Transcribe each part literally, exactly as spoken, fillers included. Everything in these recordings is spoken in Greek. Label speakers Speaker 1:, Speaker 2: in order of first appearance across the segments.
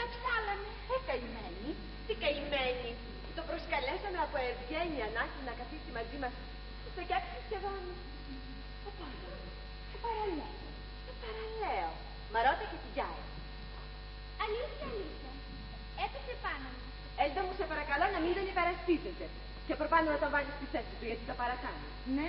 Speaker 1: τα ψάλανε.
Speaker 2: Ε, καημένη. Τι καημένη. Το προσκαλέσαμε από ευγένεια να έρθει να καθίσει μαζί μας στο κιάξι σχεδόν. Το πάνω. Το παραλέω. Το παραλέω. Μαρότα και τυγιάρα.
Speaker 1: Αλήθεια, αλήθεια. Έπεσε πάνω μου.
Speaker 2: Έλτα μου, σε παρακαλώ να μην τον υπερασπίζεσαι. Και προπάνω να τον βάλεις στη θέση του, γιατί το παρακάνει.
Speaker 3: Ναι.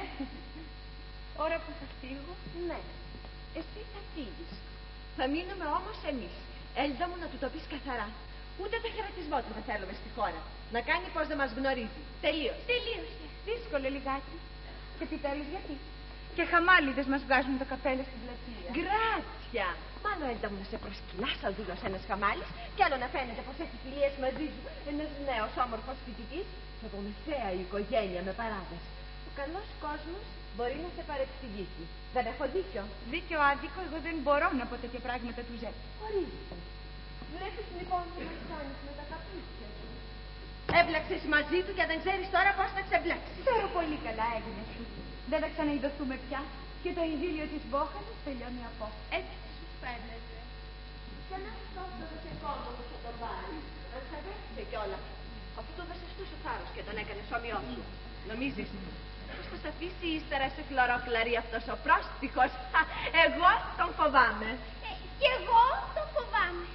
Speaker 3: Ώρα που θα φύγω.
Speaker 2: Ναι. Εσύ θα φύγεις. Θα μείνουμε όμως εμείς. Έλτα μου, να του το πεις καθαρά. Ούτε το χαιρετισμό του δεν θέλουμε στη χώρα. Να κάνει πως δεν μας γνωρίζει. Τελείωσε.
Speaker 1: Τελείωσε.
Speaker 3: Δύσκολο λιγάκι. Και επιτέλους γιατί. Και χαμάλιδες μας βγάζουν τα καπέλα στην πλατεία.
Speaker 2: Γκράτσια. Μάλλον έλτα μου να σε προσκυλάς αλδούλος ένας χαμάλης, κι άλλο να φαίνεται πως έχει φιλίες μαζί σου ένας νέος όμορφος φοιτητής. Και από μεσαία η οικογένεια με παράδοση. Ο καλός κόσμος μπορεί να σε παρεξηγήσει. Δεν έχω δίκιο.
Speaker 3: Δίκιο άδικο, εγώ δεν μπορώ να πω τέτοια πράγματα του Ζε.
Speaker 2: Ορίζεται. Βλέπεις λοιπόν τι μας κάνεις με τα καπούτσια σου. Έμπλεξες μαζί του και δεν ξέρεις τώρα πώς θα ξεμπλέξεις.
Speaker 3: Ξέρω πολύ καλά, έγινε σου. Δεν θα ξαναειδωθούμε πια. Και το ειδήλιο της μπόχανης τελειώνει από.
Speaker 2: Έτσι σου φαίνεται. Και να τόσο δεν σε κόμμα θα τον πάρει. Αν σε αδέχεσαι κιόλα. Αφού το δώσες τόσο θάρρος και τον έκανες όμοιό σου. Νομίζεις πως θα σε αφήσει ύστερα σε χλωρόκλαρη αυτός ο πρόστιχος. Εγώ τον φοβάμαι.
Speaker 1: Ε, κι εγώ τον φοβάμαι.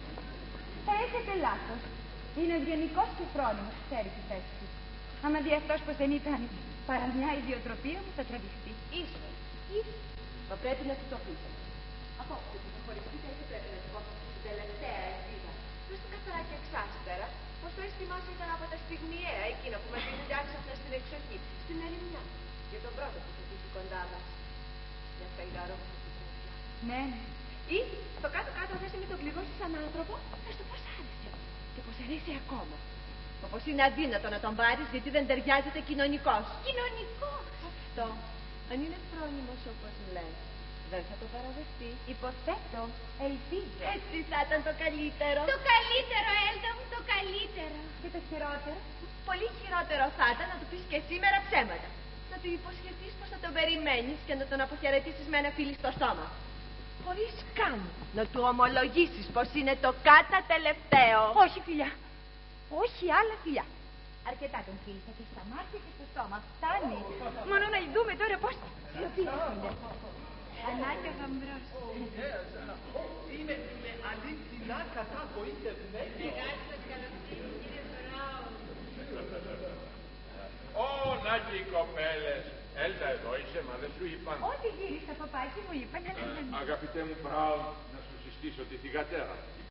Speaker 3: Έχετε λάθος. Είναι ευγενικός και φρόνιμος, ξέρει τη θέση του. Άμα δει αυτός πως δεν ήταν παρά μια ιδιοτροπία μου, θα τραβηχτεί.
Speaker 2: Ίσως, ίσως. Μα πρέπει να του το πείτε. Απόψε που θα χωριστείτε, έτσι πρέπει να του πω την τελευταία ελπίδα. Πες του καθαρά και εξάστερα πως το αίσθημά σου ήταν από τα στιγμιαία εκείνα που μας δίνονται άξαφνα στην εξοχή, στην ερημιά. Για τον πρώτο που θα ζήσει κοντά μας. Μια φεγγαρό που θα την τρέφει.
Speaker 3: Ναι, ναι.
Speaker 2: Ή στο κάτω-κάτω θες να τον πληγώσει σαν άνθρωπο, πες του πως άρεσε. Και πως αρέσει ακόμα. Όπως είναι αδύνατο να τον πάρεις γιατί δεν ταιριάζεται κοινωνικός.
Speaker 1: Κοινωνικός.
Speaker 2: Αυτό, αν είναι φρόνιμος όπως λες, δεν θα το παραδεχτεί.
Speaker 3: Υποθέτω, ελπίζω.
Speaker 2: Έτσι θα ήταν το καλύτερο.
Speaker 1: Το καλύτερο, Έλτα μου, το καλύτερο.
Speaker 3: Και το χειρότερο.
Speaker 2: Πολύ χειρότερο θα ήταν να του πεις και σήμερα ψέματα. Να του υποσχεθείς πως θα τον περιμένεις και να τον αποχαιρετήσεις με ένα φίλι στο στόμα. Χωρίς καν να του ομολογήσεις πως είναι το κάτα τελευταίο.
Speaker 3: Όχι, φιλιά. Όχι άλλα φιλιά. Αρκετά τον φίλησα και στα μάτια και στο στόμα. Φτάνει. Μόνο να δούμε τώρα πώς σιωπήσουνε. Ανάγκη ο γαμπρός.
Speaker 4: Είναι με αλήθινα κατά το ίντερνετ. Ω, να και οι κοπέλες. Έλτα εδώ είσαι, μα δεν σου είπαν.
Speaker 3: Ό,τι γύρισα, παπάκι μου είπαν.
Speaker 4: Αγαπητέ μου Μπράουν, να σου συστήσω τη θυγατέρα.